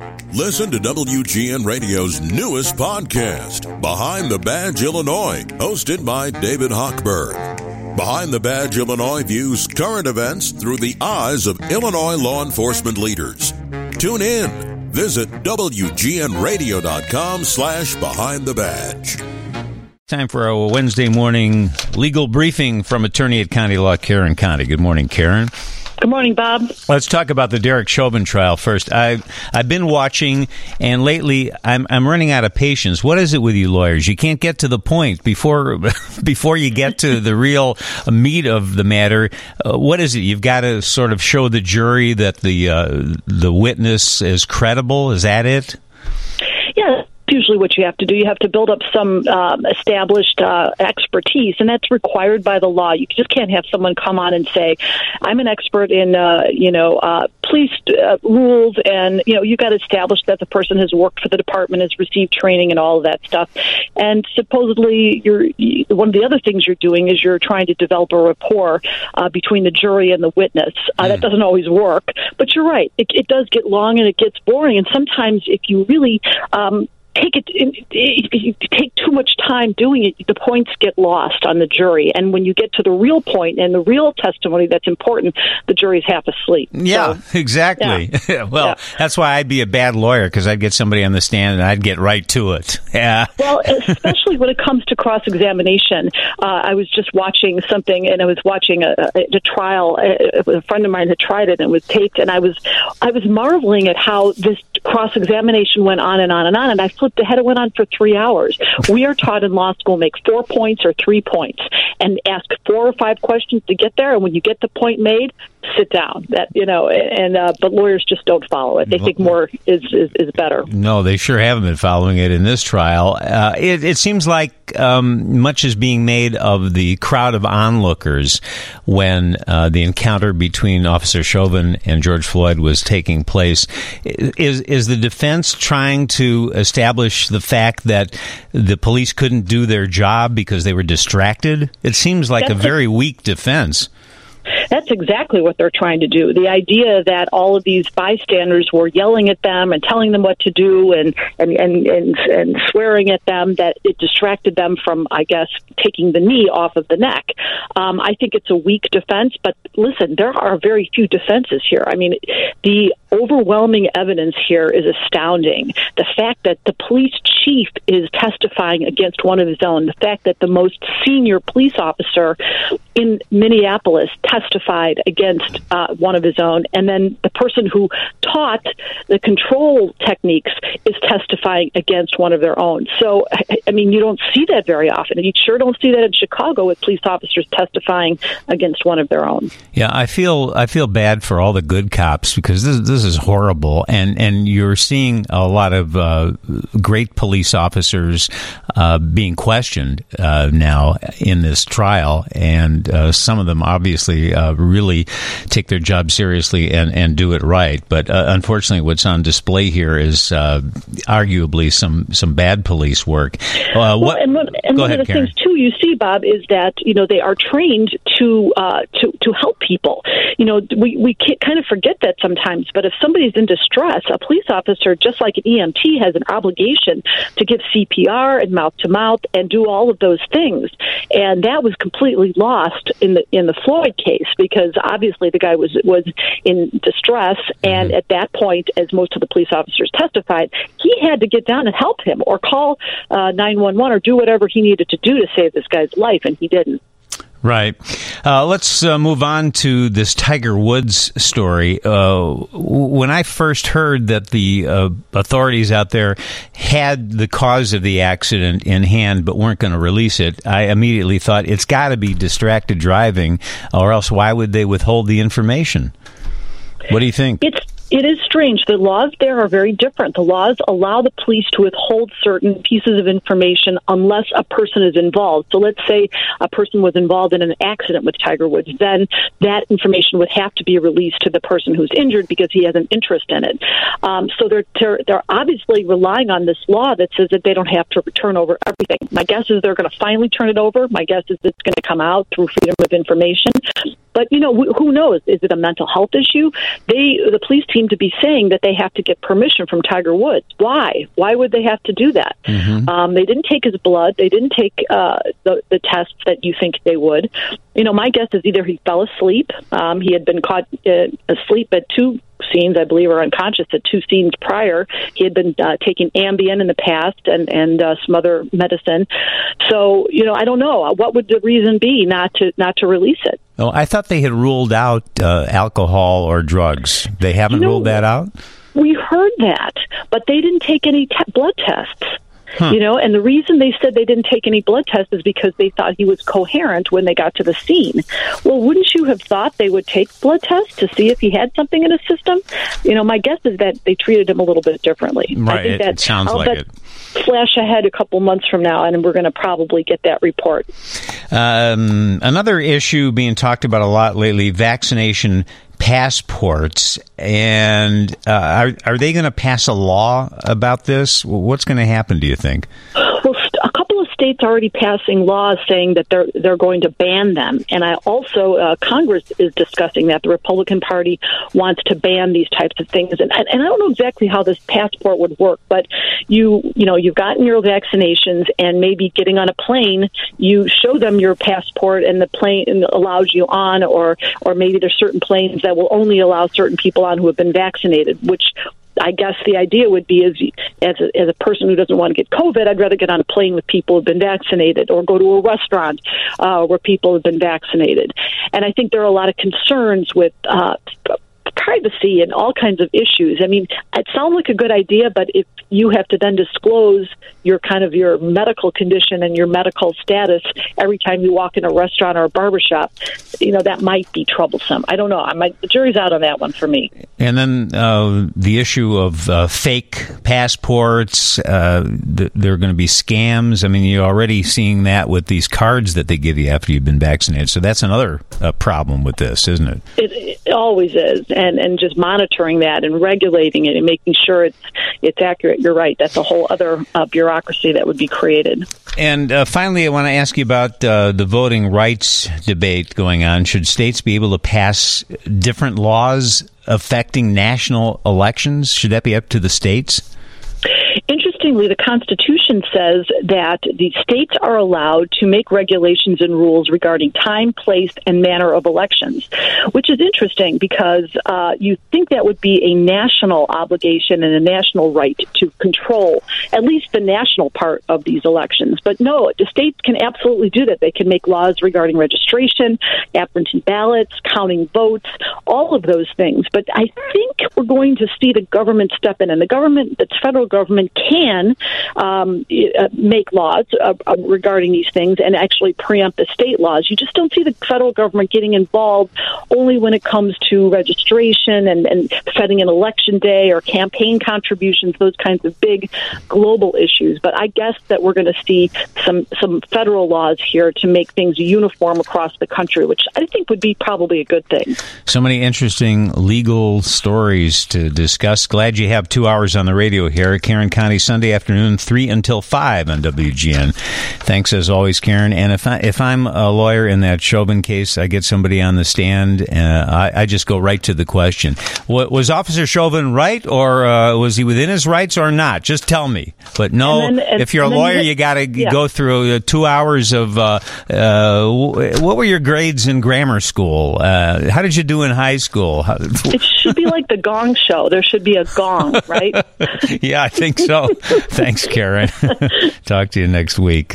Listen to WGN Radio's newest podcast, Behind the Badge Illinois, hosted by David Hochberg. Behind the Badge Illinois views current events through the eyes of Illinois law enforcement leaders. Tune in. Visit WGNRadio.com/Behind the Badge. Time for our Wednesday morning legal briefing from attorney at County Law, Karen Conti. Good morning, Karen. Good morning, Bob. Let's talk about the Derek Chauvin trial first. I've been watching, and lately I'm running out of patience. What is it with you lawyers? You can't get to the point before you get to the real meat of the matter. What is it? You've got to sort of show the jury that the witness is credible. Is that it? Yeah. Usually what you have to do, you have to build up some established expertise, and that's required by the law. You just can't have someone come on and say, I'm an expert in, police rules, and, you've got to establish that the person has worked for the department, has received training and all of that stuff. And supposedly one of the other things you're doing is you're trying to develop a rapport between the jury and the witness. That doesn't always work, but you're right. It does get long and it gets boring, and sometimes if you really if you take too much time doing it, the points get lost on the jury. And when you get to the real point and the real testimony that's important, the jury's half asleep. Yeah, so, exactly. Yeah. That's why I'd be a bad lawyer, because I'd get somebody on the stand and I'd get right to it. Yeah. Well, especially when it comes to cross-examination. I was just watching something, and I was watching a trial. A friend of mine had tried it, and it was taped, and I was marveling at how this cross-examination went on and on and on, and I flipped ahead. It went on for 3 hours. We are taught in law school, make 4 points or 3 points and ask 4 or 5 questions to get there. And when you get the point made, sit down. But lawyers just don't follow it. They think more is better. No, they sure haven't been following it in this trial. It seems like much is being made of the crowd of onlookers when the encounter between Officer Chauvin and George Floyd was taking place. Is the defense trying to establish the fact that the police couldn't do their job because they were distracted? It seems like a very weak defense. That's exactly what they're trying to do. The idea that all of these bystanders were yelling at them and telling them what to do and swearing at them, that it distracted them from, I guess, taking the knee off of the neck. I think it's a weak defense, but listen, there are very few defenses here. I mean, the overwhelming evidence here is astounding. The fact that the police chief is testifying against one of his own, the fact that the most senior police officer in Minneapolis testified against one of his own, and then the person who taught the control techniques is testifying against one of their own. So, I mean, you don't see that very often, and you sure don't see that in Chicago with police officers testifying against one of their own. Yeah, I feel bad for all the good cops, because this is horrible, and you're seeing a lot of great police officers being questioned now in this trial, and some of them obviously really take their job seriously and do it right. But unfortunately, what's on display here is arguably some bad police work. One of the things too you see, Bob, is that they are trained to help people. We kind of forget that sometimes. But if somebody's in distress, a police officer, just like an EMT, has an obligation to give CPR and mouth to mouth and do all of those things. And that was completely lost in the Floyd case, because obviously the guy was in distress, and at that point, as most of the police officers testified, he had to get down and help him or call 911 or do whatever he needed to do to save this guy's life, and he didn't. Right. Let's move on to this Tiger Woods story. When I first heard that the authorities out there had the cause of the accident in hand but weren't going to release it, I immediately thought it's got to be distracted driving, or else why would they withhold the information? What do you think? It is strange. The laws there are very different. The laws allow the police to withhold certain pieces of information unless a person is involved. So let's say a person was involved in an accident with Tiger Woods. Then that information would have to be released to the person who's injured because he has an interest in it. So they're obviously relying on this law that says that they don't have to turn over everything. My guess is they're going to finally turn it over. My guess is it's going to come out through Freedom of Information. But, who knows? Is it a mental health issue? The police seem to be saying that they have to get permission from Tiger Woods. Why? Why would they have to do that? Mm-hmm. They didn't take his blood. They didn't take the tests that you think they would. My guess is either he fell asleep. He had been caught asleep at 2 scenes, I believe, or unconscious at 2 scenes prior. He had been taking Ambien in the past and some other medicine. So, I don't know. What would the reason be not to release it? Oh, I thought they had ruled out alcohol or drugs. They haven't ruled that out? We heard that, but they didn't take any blood tests. Huh. And the reason they said they didn't take any blood tests is because they thought he was coherent when they got to the scene. Well, wouldn't you have thought they would take blood tests to see if he had something in his system? My guess is that they treated him a little bit differently. Right, I think it sounds like it. Flash ahead a couple months from now, and we're going to probably get that report. Another issue being talked about a lot lately, vaccination passports, and are they going to pass a law about this? What's going to happen, do you think? Well, a couple of states are already passing laws saying that they're going to ban them, and Congress is discussing that. The Republican Party wants to ban these types of things, and I don't know exactly how this passport would work, but you've gotten your vaccinations, and maybe getting on a plane, you show them your passport, and the plane allows you on, or maybe there's certain planes that will only allow certain people on who have been vaccinated, which I guess the idea would be as a person who doesn't want to get COVID, I'd rather get on a plane with people who've been vaccinated or go to a restaurant where people have been vaccinated. And I think there are a lot of concerns with privacy and all kinds of issues. I mean, it sounds like a good idea, but if you have to then disclose your medical condition and your medical status every time you walk in a restaurant or a barbershop, that might be troublesome. I don't know. The jury's out on that one for me. And then the issue of fake passports, there are going to be scams. I mean, you're already seeing that with these cards that they give you after you've been vaccinated. So that's another problem with this, isn't it? It always is. And just monitoring that and regulating it and making sure it's accurate. You're right. That's a whole other bureaucracy that would be created. And finally, I want to ask you about the voting rights debate going on. Should states be able to pass different laws affecting national elections? Should that be up to the states? Interestingly, the Constitution says that the states are allowed to make regulations and rules regarding time, place, and manner of elections, which is interesting because you think that would be a national obligation and a national right to control at least the national part of these elections. But no, the states can absolutely do that. They can make laws regarding registration, absentee ballots, counting votes, all of those things. But I think we're going to see the government step in, and the federal government can make laws regarding these things and actually preempt the state laws. You just don't see the federal government getting involved only when it comes to registration and setting an election day or campaign contributions, those kinds of big global issues. But I guess that we're going to see some federal laws here to make things uniform across the country, which I think would be probably a good thing. So many interesting legal stories to discuss. Glad you have 2 hours on the radio here. Karen Conte, Sunday afternoon, 3 until 5 on WGN. Thanks as always, Karen. And if I'm a lawyer in that Chauvin case, I get somebody on the stand, I just go right to the question. Was Officer Chauvin right, or was he within his rights or not? Just tell me. But no, if you're a lawyer, you got to go through 2 hours of what were your grades in grammar school? How did you do in high school? It should be like the Gong Show. There should be a gong, right? Yeah, I think so. Thanks, Karen. Talk to you next week.